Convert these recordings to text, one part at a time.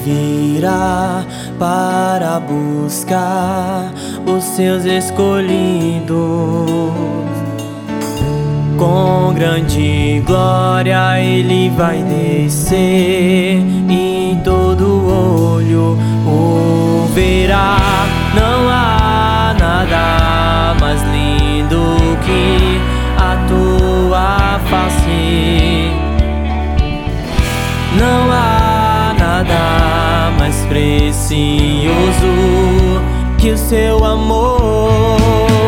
virá para buscar os seus escolhidos. Com grande glória ele vai descer e todo olho o verá. Não há nada mais lindo que a tua face. Não há nada mais precioso que o seu amor.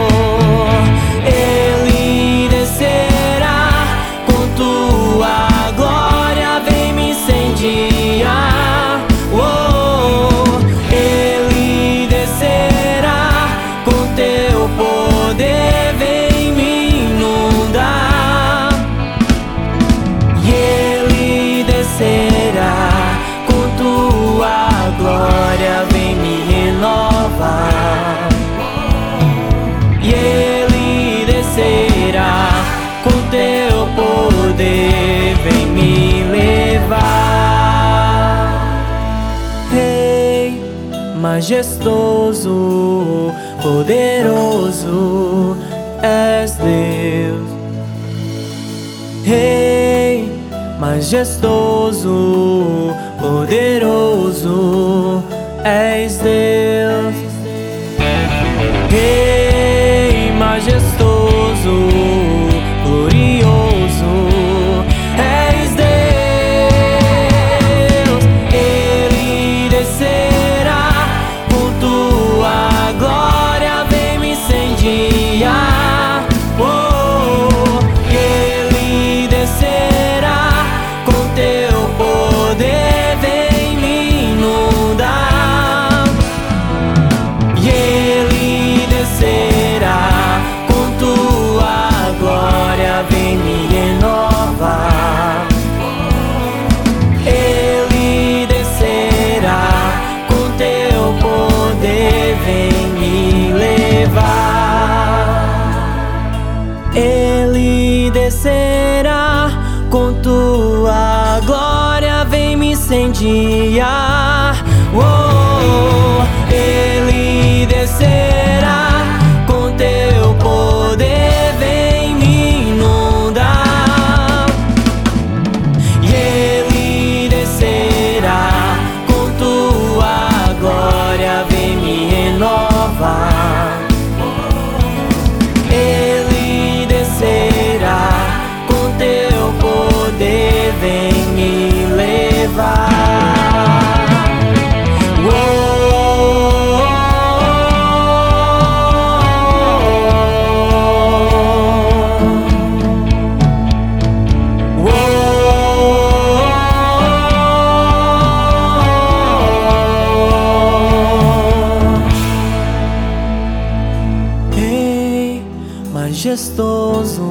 Ele descerá com tua glória, vem me incendiar. Oh, ele descerá com teu poder, vem me inundar. E ele descerá com tua glória, vem me renovar. E ele descerá com teu poder, vem me levar. Rei majestoso, poderoso és Deus. Rei majestoso, poderoso és Deus. Rei majestoso, glorioso és Deus. Ele descerá com tua glória, vem me incendiar. Oh, ele descerá com teu poder, vem me inundar. E ele descerá com tua glória, vem me renovar. Ele descerá com teu poder, vem me levar. Ele descerá com tua glória, vem me incendiar. Oh, ele descerá com teu poder, vem me inundar. E ele descerá com tua glória, vem me renovar. Ele descerá com teu poder, vem me levar. Rei majestoso,